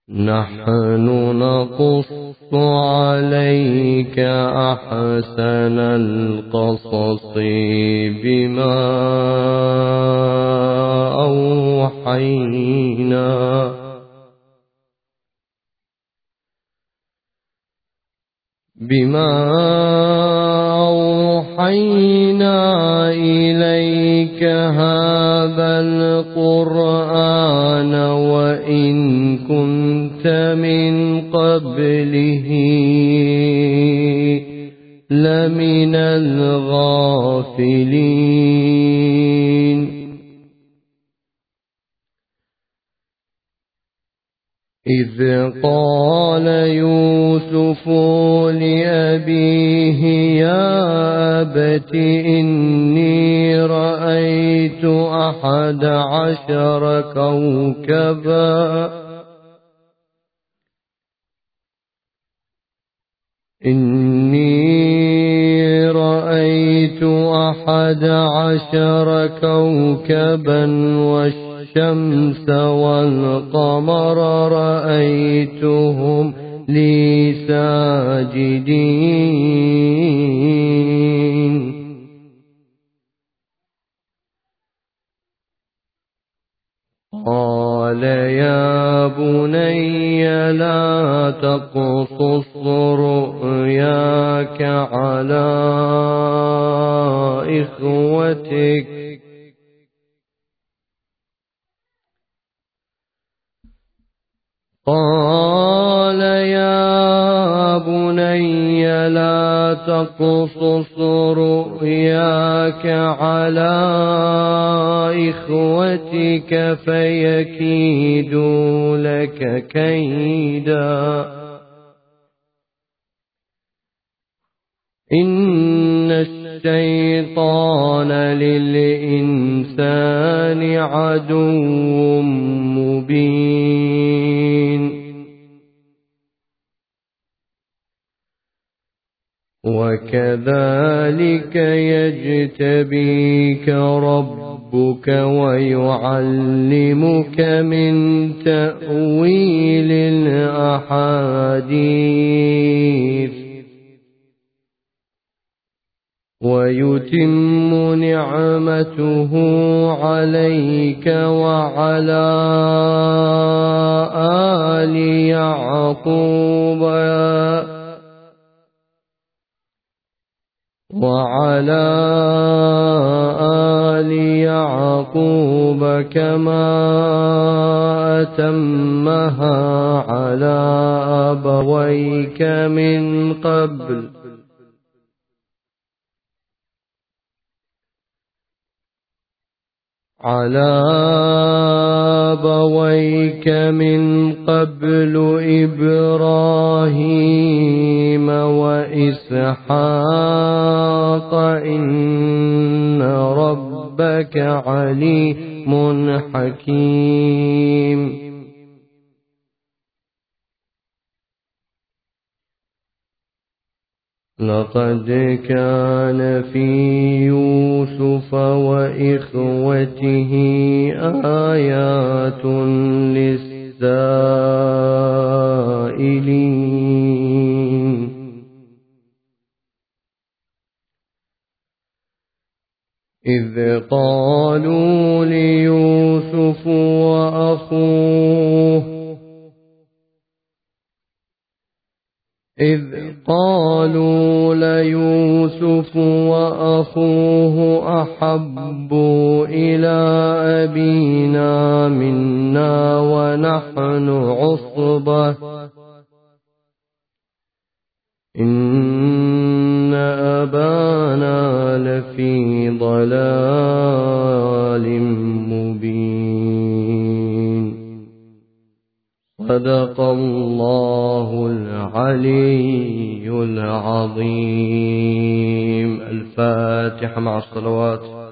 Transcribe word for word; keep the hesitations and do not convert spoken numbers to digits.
نحن نقص عليك أحسن القصص بما أوحينا بما أوحينا إليك هذا القرآن وإن كنت من قبله لمن الغافلين. إذ قال يوسف لأبيه يا أبت إني رأيت أحد عشر كوكبا إني رأيت أحد عشر كوكبا والشمس والقمر رأيتهم لي ساجدين. قال يا بني لا تقصص رؤياك على إخوتك قال يا بني لا تقصص رؤياك على إخوتك فيكيدوا لك كيدا إن الشيطان للإنسان عدو مبين. وكذلك يجتبيك ربك ويعلمك من تأويل الأحاديث ويتم نعمته عليك وعلى آل يعقوب وعلى آل يعقوب كما أتمها على أبويك من قبل على أبويك من قبل إبراهيم وإسحاق إن ربك عليم حكيم. لقد كان في يوسف وإخوته آيات للسائلين إذ قالوا ليوسف وأخوه إذ قالوا ليوسف وأخوه أحب إلى أبينا منا ونحن عصبة إن أبانا لفي ضلال مبين. صدق الله العلي العظيم. الفاتحة مع الصلوات.